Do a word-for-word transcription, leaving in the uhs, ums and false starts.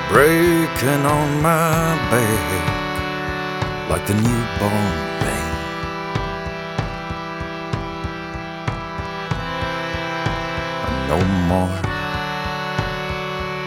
breaking on my back like the newborn babe. No more